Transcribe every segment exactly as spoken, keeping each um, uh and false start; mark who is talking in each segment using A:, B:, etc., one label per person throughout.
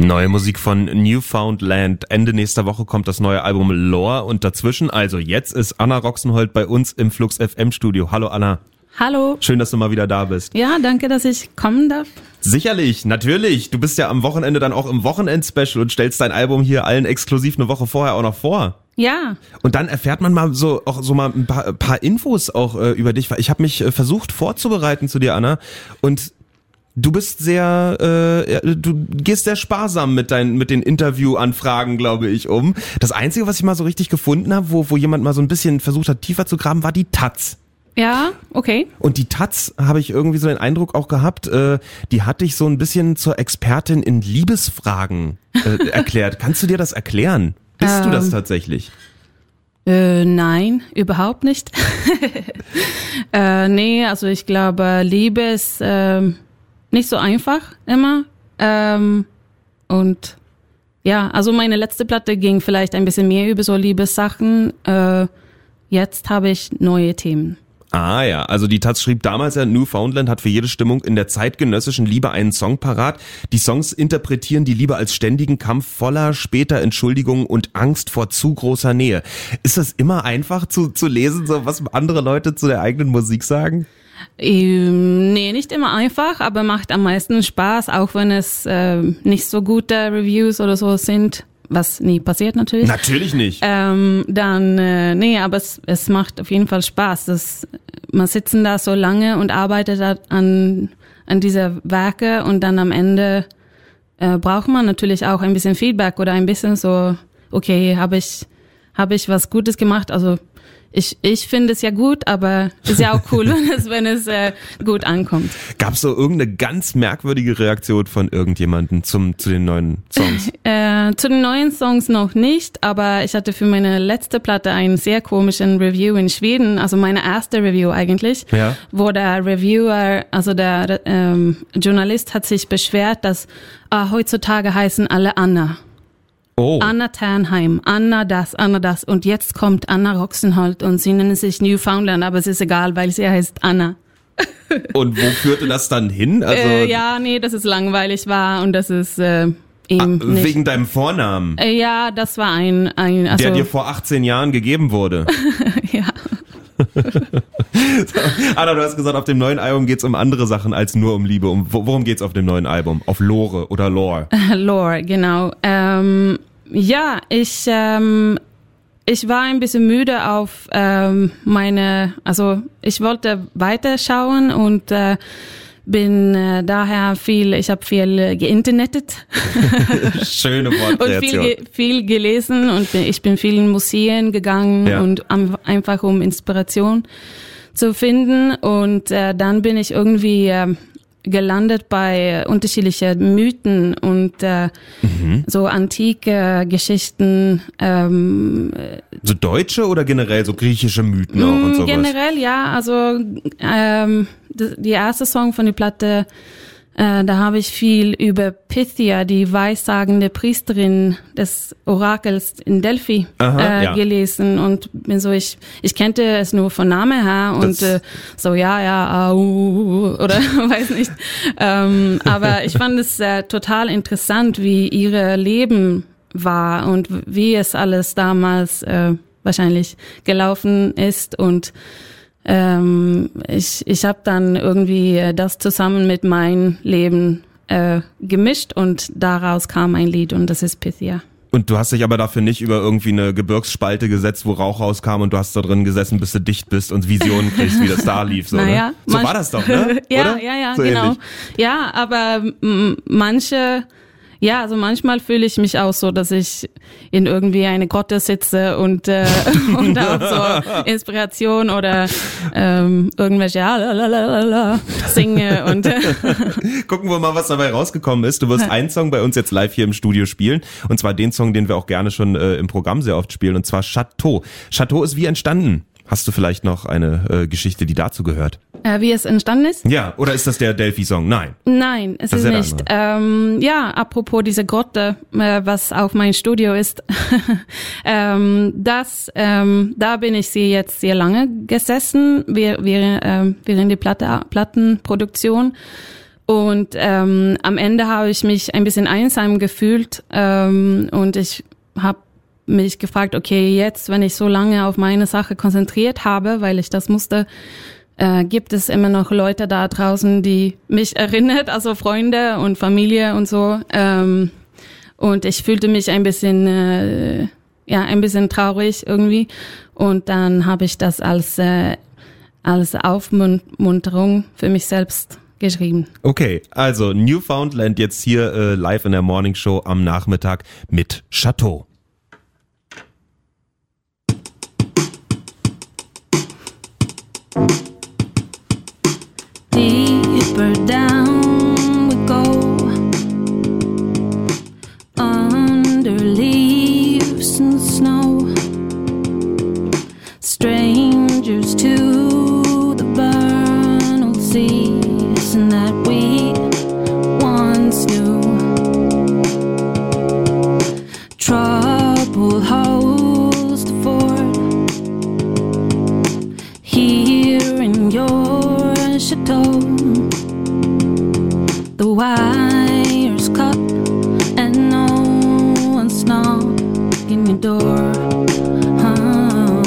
A: Neue Musik von Newfoundland. Ende nächster Woche kommt das neue Album Lore und dazwischen, also jetzt ist Anna Roxenhold bei uns im Flux F M Studio. Hallo Anna.
B: Hallo.
A: Schön, dass du mal wieder da bist.
B: Ja, danke, dass ich kommen darf.
A: Sicherlich, natürlich. Du bist ja am Wochenende dann auch im Wochenend-Special und stellst dein Album hier allen exklusiv eine Woche vorher auch noch vor.
B: Ja.
A: Und dann erfährt man mal so auch so mal ein paar, ein paar Infos auch äh, über dich. Ich habe mich äh, versucht vorzubereiten zu dir, Anna, und du bist sehr, äh, du gehst sehr sparsam mit deinen, mit den Interviewanfragen, glaube ich, um. Das Einzige, was ich mal so richtig gefunden habe, wo, wo jemand mal so ein bisschen versucht hat, tiefer zu graben, war die Taz.
B: Ja, okay.
A: Und die Taz, habe ich irgendwie so den Eindruck auch gehabt, äh, die hat dich so ein bisschen zur Expertin in Liebesfragen äh, erklärt. Kannst du dir das erklären? Bist ähm, du das tatsächlich?
B: Äh, nein, überhaupt nicht. äh, nee, also ich glaube, Liebe ist äh, nicht so einfach immer. Ähm, und ja, also meine letzte Platte ging vielleicht ein bisschen mehr über so Liebessachen. Äh, jetzt habe ich neue Themen.
A: Ah ja, also die Taz schrieb damals ja, Newfoundland hat für jede Stimmung in der zeitgenössischen Liebe einen Song parat. Die Songs interpretieren die Liebe als ständigen Kampf voller später Entschuldigungen und Angst vor zu großer Nähe. Ist das immer einfach zu, zu lesen, so was andere Leute zu der eigenen Musik sagen?
B: Ähm, nee, nicht immer einfach, aber macht am meisten Spaß, auch wenn es äh, nicht so gute Reviews oder so sind. Was nie passiert natürlich.
A: Natürlich nicht.
B: Ähm, dann, äh, nee, aber es, es macht auf jeden Fall Spaß. Das, man sitzen da so lange und arbeitet an, an dieser Werke und dann am Ende äh, braucht man natürlich auch ein bisschen Feedback oder ein bisschen so, okay, habe ich, habe ich was Gutes gemacht? Also Ich, ich finde es ja gut, aber ist ja auch cool, wenn es, wenn es äh, gut ankommt.
A: Gab es so irgendeine ganz merkwürdige Reaktion von irgendjemandem zum, zu den neuen Songs?
B: äh, zu den neuen Songs noch nicht, aber ich hatte für meine letzte Platte einen sehr komischen Review in Schweden, also meine erste Review eigentlich,
A: ja.
B: Wo der Reviewer, also der ähm, Journalist hat sich beschwert, dass äh, heutzutage heißen alle Anna.
A: Oh.
B: Anna Ternheim, Anna das, Anna das. Und jetzt kommt Anna Roxenhold und sie nennen sich Newfoundland, aber es ist egal, weil sie heißt Anna.
A: Und wo führte das dann hin? Also
B: äh, ja, nee, dass es langweilig war und das ist äh, eben
A: ah,
B: nicht.
A: Wegen deinem Vornamen?
B: Äh, ja, das war ein... ein also
A: der dir vor achtzehn Jahren gegeben wurde.
B: Ja.
A: So, Anna, du hast gesagt, auf dem neuen Album geht's um andere Sachen als nur um Liebe. Um, worum geht's auf dem neuen Album? Auf Lore oder Lore?
B: Lore, genau. Ähm, ja, ich ähm, ich war ein bisschen müde auf ähm, meine, also ich wollte weiterschauen und äh, bin äh, daher viel, ich habe viel geinternetet.
A: Schöne Wortkreation.
B: Und viel, viel gelesen und ich bin viel in Museen gegangen ja. und um, einfach um Inspiration zu finden und äh, dann bin ich irgendwie äh, gelandet bei unterschiedlichen Mythen und äh, mhm. so antike Geschichten. Ähm,
A: so deutsche oder generell so griechische Mythen auch und sowas?
B: Generell, ja. Also ähm, die erste Song von der Platte, äh, da habe ich viel über Pythia, die weissagende Priesterin des Orakels in Delphi,
A: Aha,
B: äh,
A: ja.
B: gelesen und bin so, ich ich kannte es nur von Name her und äh, so ja, ja, au, oder weiß nicht. Ähm, aber ich fand es äh, total interessant, wie ihre Leben war und wie es alles damals äh, wahrscheinlich gelaufen ist und Ähm, ich ich habe dann irgendwie das zusammen mit meinem Leben äh, gemischt und daraus kam ein Lied und das ist Pythia.
A: Und du hast dich aber dafür nicht über irgendwie eine Gebirgsspalte gesetzt, wo Rauch rauskam und du hast da drin gesessen, bis du dicht bist und Visionen kriegst, wie das da lief. So,
B: naja,
A: ne? So war das doch, ne?
B: ja,
A: Oder?
B: ja, ja,
A: so
B: genau.
A: Ähnlich.
B: Ja, aber m- manche... Ja, also manchmal fühle ich mich auch so, dass ich in irgendwie eine Grotte sitze und äh, und auch so Inspiration oder ähm, irgendwelche ja, lalalala, singe und äh.
A: Gucken wir mal, was dabei rausgekommen ist. Du wirst einen Song bei uns jetzt live hier im Studio spielen und zwar den Song, den wir auch gerne schon äh, im Programm sehr oft spielen und zwar Chateau. Chateau ist wie entstanden? Hast du vielleicht noch eine äh, Geschichte, die dazu gehört?
B: Äh, wie es entstanden ist?
A: Ja, oder ist das der Delphi-Song? Nein.
B: Nein, es
A: das
B: ist,
A: ist
B: nicht. Ähm, ja, apropos diese Grotte, äh, was auf mein Studio ist, ähm, das, ähm, da bin ich sie jetzt sehr lange gesessen, während, ähm, während die Platte, Plattenproduktion. Und ähm, am Ende habe ich mich ein bisschen einsam gefühlt ähm, und ich habe mich gefragt, okay, jetzt, wenn ich so lange auf meine Sache konzentriert habe, weil ich das musste, äh, gibt es immer noch Leute da draußen, die mich erinnert, also Freunde und Familie und so. Ähm, und ich fühlte mich ein bisschen, äh, ja, ein bisschen traurig irgendwie. Und dann habe ich das als äh, als Aufmunterung für mich selbst geschrieben.
A: Okay, also Newfoundland jetzt hier äh, live in der Morning Show am Nachmittag mit Chateau.
B: Deeper down we go, under leaves and snow, strangers to the vernal season that we once knew. Trouble holds the fort here in your chateau. The wire's cut and no one's knocking your door. Huh.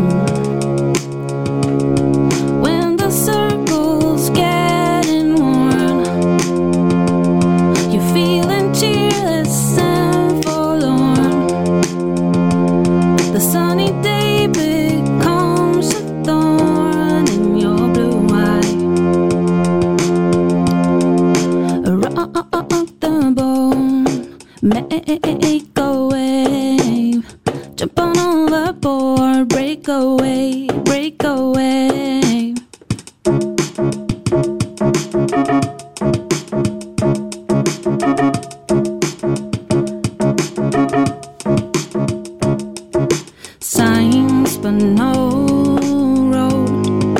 B: When the circle's getting worn, you're feeling cheerless and forlorn. The sunny day becomes a thorn in your blue eye. Rock the boat, make a wave, jump on overboard, break away, break away. Signs but no road,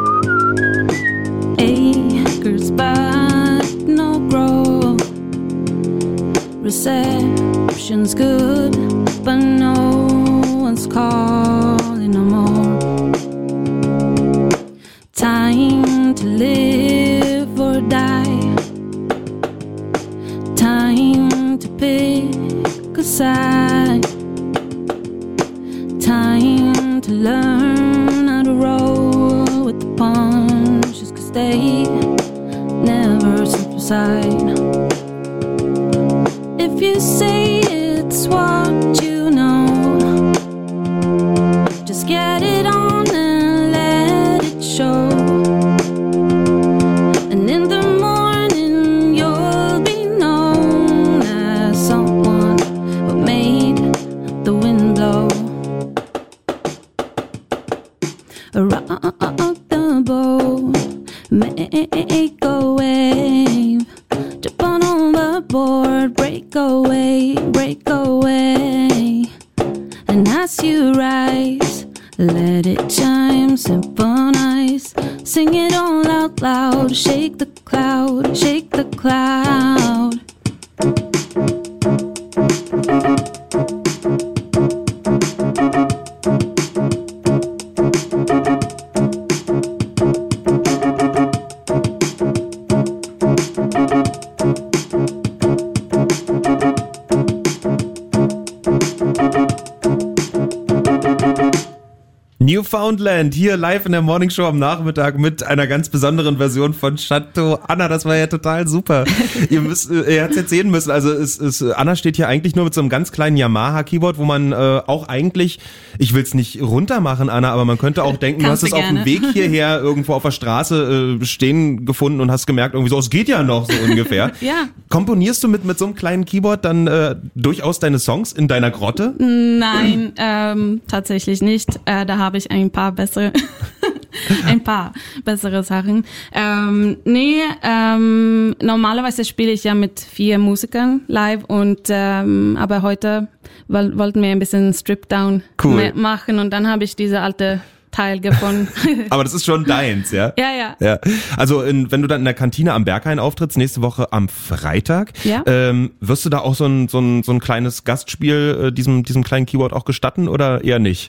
B: acres but no grove. Reception's good, but no one's calling no more. Time to live or die, time to pick a side, time to learn how to roll with the punches, 'cause they never subside. If you say it's what you know, just get it on and let it show. And in the morning you'll be known as someone who made the wind blow. Rock the boat, make a wave, jump on overboard, break away, break away. And as you rise, let it chime, symphonize, sing it all out loud, shake the cloud, shake the cloud.
A: Newfoundland, hier live in der Morning Show am Nachmittag mit einer ganz besonderen Version von Chateau. Anna, das war ja total super. Ihr müsst, ihr hättet jetzt sehen müssen, also es, es, Anna steht hier eigentlich nur mit so einem ganz kleinen Yamaha-Keyboard, wo man äh, auch eigentlich, ich will es nicht runter machen, Anna, aber man könnte auch denken, du hast es auf dem Weg hierher irgendwo auf der Straße äh, stehen gefunden und hast gemerkt, irgendwie so, es geht ja noch so ungefähr.
B: Ja.
A: Komponierst du mit, mit so einem kleinen Keyboard dann äh, durchaus deine Songs in deiner Grotte?
B: Nein, ähm, tatsächlich nicht. Äh, da habe ich ein paar bessere, ein paar bessere Sachen. Ähm, nee, ähm, normalerweise spiele ich ja mit vier Musikern live und ähm, aber heute woll- wollten wir ein bisschen Strip-Down
A: cool.
B: machen und dann habe ich diese alte Teil gefunden.
A: Aber das ist schon deins, ja?
B: Ja, ja.
A: Ja. Also in, wenn du dann in der Kantine am Berghain auftrittst, nächste Woche am Freitag,
B: ja.
A: ähm, wirst du da auch so ein, so ein, so ein kleines Gastspiel äh, diesem, diesem kleinen Keyboard auch gestatten oder eher nicht?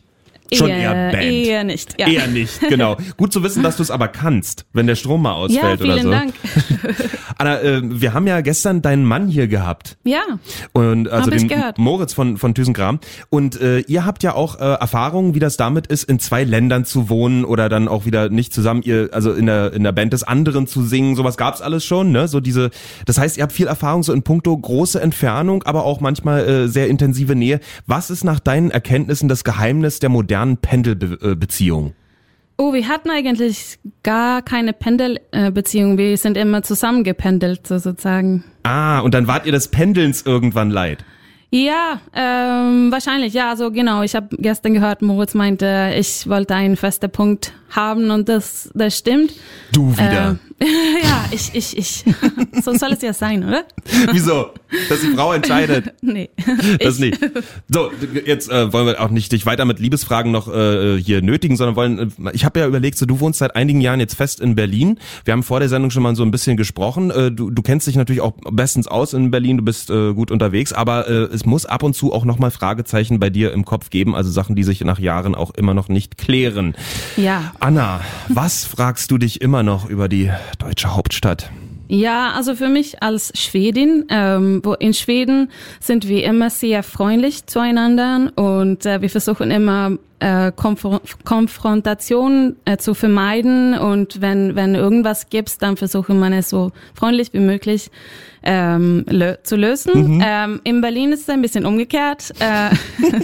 A: Schon
B: eher,
A: eher Band.
B: Eher nicht, ja.
A: Eher nicht, genau. Gut zu wissen, dass du es aber kannst, wenn der Strom mal ausfällt
B: ja,
A: oder so.
B: Ja, vielen Dank.
A: Anna, äh, wir haben ja gestern deinen Mann hier gehabt.
B: Ja,
A: und also
B: hab
A: den
B: ich gehört.
A: Moritz von von Thyssenkram. Und äh, ihr habt ja auch äh, Erfahrungen, wie das damit ist, in zwei Ländern zu wohnen oder dann auch wieder nicht zusammen, ihr also in der in der Band des anderen zu singen. Sowas gab's alles schon, ne? So diese. Das heißt, ihr habt viel Erfahrung so in puncto große Entfernung, aber auch manchmal äh, sehr intensive Nähe. Was ist nach deinen Erkenntnissen das Geheimnis der modernen Pendelbeziehung?
B: Oh, wir hatten eigentlich gar keine Pendelbeziehung. Wir sind immer zusammengependelt, sozusagen.
A: Ah, und dann wart ihr des Pendelns irgendwann leid?
B: Ja, ähm, wahrscheinlich, ja, also genau. Ich habe gestern gehört, Moritz meinte, ich wollte einen festen Punkt haben und das, das stimmt.
A: Du wieder.
B: Äh, ja, ich, ich, ich. So soll es ja sein, oder?
A: Wieso? Dass die Frau entscheidet?
B: Nee.
A: Das nicht. So, jetzt äh, wollen wir auch nicht dich weiter mit Liebesfragen noch äh, hier nötigen, sondern wollen, äh, ich habe ja überlegt, so du wohnst seit einigen Jahren jetzt fest in Berlin. Wir haben vor der Sendung schon mal so ein bisschen gesprochen. Äh, du, du kennst dich natürlich auch bestens aus in Berlin, du bist äh, gut unterwegs, aber äh, es muss ab und zu auch nochmal Fragezeichen bei dir im Kopf geben, also Sachen, die sich nach Jahren auch immer noch nicht klären.
B: Ja.
A: Anna, was fragst du dich immer noch über die deutsche Hauptstadt?
B: Ja, also für mich als Schwedin, ähm, wo in Schweden sind wir immer sehr freundlich zueinander und äh, wir versuchen immer äh, Konf- Konfrontation äh, zu vermeiden und wenn wenn irgendwas gibt, dann versuchen wir es so freundlich wie möglich ähm, lö- zu lösen. Mhm. Ähm, in Berlin ist es ein bisschen umgekehrt. Äh,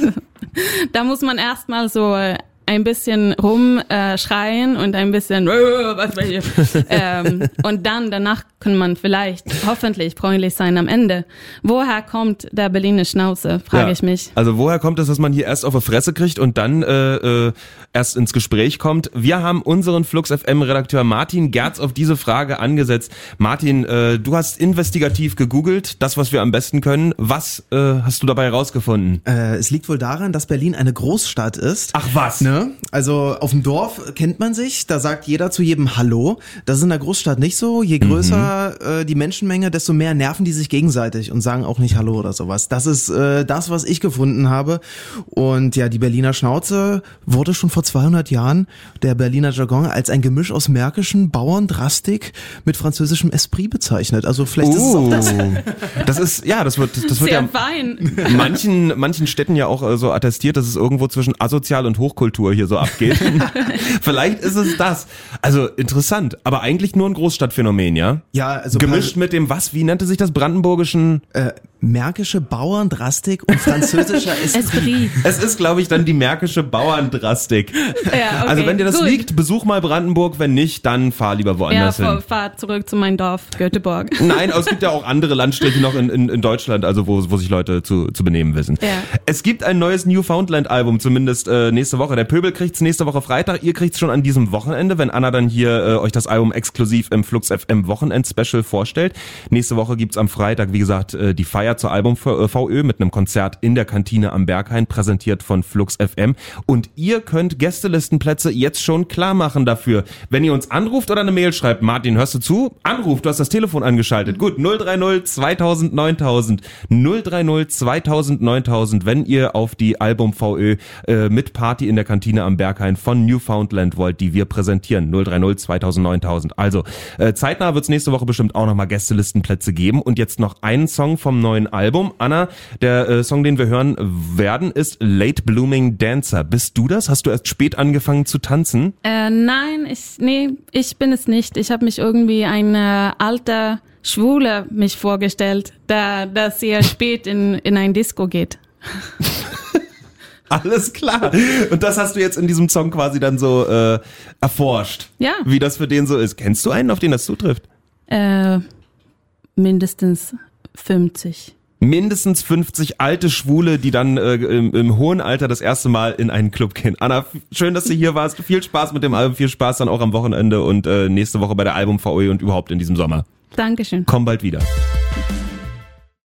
B: da muss man erstmal so äh, ein bisschen rumschreien äh, und ein bisschen äh, was weiß ich. ähm, und dann danach kann man vielleicht hoffentlich freundlich sein am Ende. Woher kommt der Berliner Schnauze, frage
A: ja,
B: ich mich.
A: Also woher kommt es, dass man hier erst auf die Fresse kriegt und dann äh, äh, erst ins Gespräch kommt? Wir haben unseren Flux F M Redakteur Martin Gerz auf diese Frage angesetzt. Martin, äh, du hast investigativ gegoogelt, das, was wir am besten können. Was äh, hast du dabei rausgefunden?
C: Äh, es liegt wohl daran, dass Berlin eine Großstadt ist.
A: Ach was?
C: Ne? Also auf dem Dorf kennt man sich, da sagt jeder zu jedem Hallo. Das ist in der Großstadt nicht so. Je größer mhm. äh, die Menschenmenge, desto mehr nerven die sich gegenseitig und sagen auch nicht Hallo oder sowas. Das ist äh, das, was ich gefunden habe. Und ja, die Berliner Schnauze wurde schon vor zweihundert Jahren, der Berliner Jargon, als ein Gemisch aus märkischen Bauerndrastik mit französischem Esprit bezeichnet. Also vielleicht
A: uh,
C: ist es auch das.
A: Das ist, ja, das wird, das wird
B: Sehr
A: ja
B: fein.
A: manchen, manchen Städten ja auch äh, so attestiert, dass es irgendwo zwischen asozial und Hochkultur hier so abgeht. Vielleicht ist es das. Also interessant, aber eigentlich nur ein Großstadtphänomen, ja?
C: Ja, also
A: gemischt mit dem, was, wie nannte sich das, brandenburgischen?
C: Äh, märkische Bauerndrastik und französischer Esprit.
A: Es ist, glaube ich, dann die märkische Bauerndrastik.
B: Ja, okay,
A: also wenn dir das
B: gut.
A: liegt, besuch mal Brandenburg, wenn nicht, dann fahr lieber woanders
B: ja,
A: hin.
B: fahr zurück zu meinem Dorf, Göteborg.
A: Nein, aber es gibt ja auch andere Landstriche noch in, in, in Deutschland, also wo, wo sich Leute zu, zu benehmen wissen.
B: Ja.
A: Es gibt ein neues Newfoundland-Album, zumindest äh, nächste Woche. Der Pöbel kriegt's nächste Woche Freitag, ihr kriegt's schon an diesem Wochenende, wenn Anna dann hier äh, euch das Album exklusiv im Flux F M Wochenend-Special vorstellt. Nächste Woche gibt's am Freitag, wie gesagt, äh, die Feier zur Album V Ö mit einem Konzert in der Kantine am Berghain, präsentiert von Flux F M. Und ihr könnt Gästelistenplätze jetzt schon klar machen dafür. Wenn ihr uns anruft oder eine Mail schreibt, Martin, hörst du zu? Anruft, du hast das Telefon angeschaltet. Gut, null drei null zweitausend neuntausend, null drei null zweitausend neuntausend, wenn ihr auf die Album V Ö äh, mit Party in der Kantine am Berghain von Newfoundland wollt, die wir präsentieren. null drei null zweitausend neuntausend. Also, äh, zeitnah wird's nächste Woche bestimmt auch nochmal Gästelistenplätze geben. Und jetzt noch einen Song vom neuen Album. Anna, der äh, Song, den wir hören werden, ist Late Blooming Dancer. Bist du das? Hast du erst spät angefangen zu tanzen?
B: Äh, nein, ich, nee, ich bin es nicht. Ich habe mich irgendwie ein äh, alter Schwule mich vorgestellt, der, der sehr spät in, in ein Disco geht.
A: Alles klar. Und das hast du jetzt in diesem Song quasi dann so äh, erforscht.
B: Ja.
A: Wie das für den so ist. Kennst du einen, auf den das zutrifft?
B: Äh, mindestens fünfzig.
A: Mindestens fünfzig alte Schwule, die dann äh, im, im hohen Alter das erste Mal in einen Club gehen. Anna, schön, dass du hier warst. Viel Spaß mit dem Album, viel Spaß dann auch am Wochenende und äh, nächste Woche bei der Album V Ö und überhaupt in diesem Sommer.
B: Dankeschön.
A: Komm bald wieder.